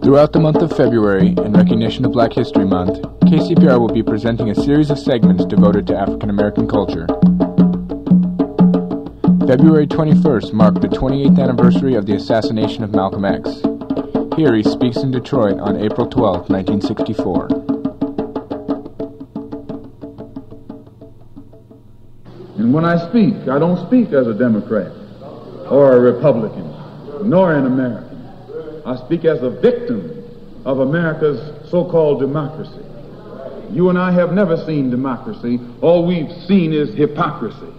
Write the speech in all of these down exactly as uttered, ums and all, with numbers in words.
Throughout the month of February, in recognition of Black History Month, K C P R will be presenting a series of segments devoted to African American culture. February twenty-first marked the twenty-eighth anniversary of the assassination of Malcolm X. Here he speaks in Detroit on April twelfth, nineteen sixty-four. And when I speak, I don't speak as a Democrat or a Republican, nor an American. I speak as a victim of America's so-called democracy. You and I have never seen democracy. All we've seen is hypocrisy.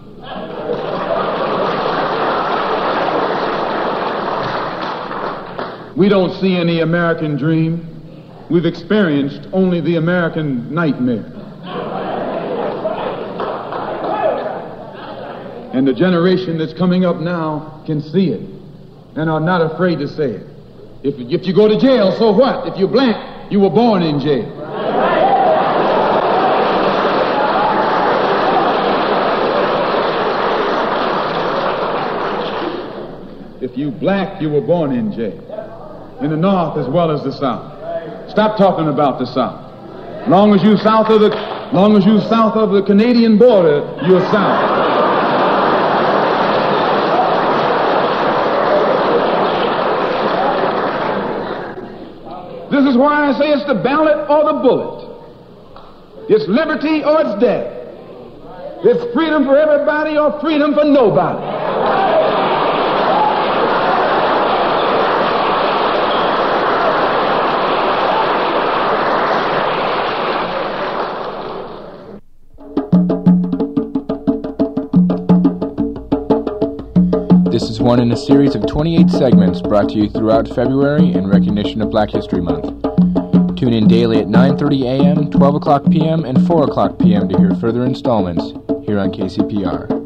We don't see any American dream. We've experienced only the American nightmare. And the generation that's coming up now can see it and are not afraid to say it. If, if you go to jail, so what? If you're black, you were born in jail. If you black, you were born in jail. In the North as well as the South. Stop talking about the South. Long as you south of the, long as you south of the Canadian border, you're South. This is why I say it's the ballot or the bullet. It's liberty or it's death. It's freedom for everybody or freedom for nobody. This is one in a series of twenty-eight segments brought to you throughout February in recognition of Black History Month. Tune in daily at nine thirty a.m., twelve o'clock p.m., and four o'clock p.m. to hear further installments here on K C P R.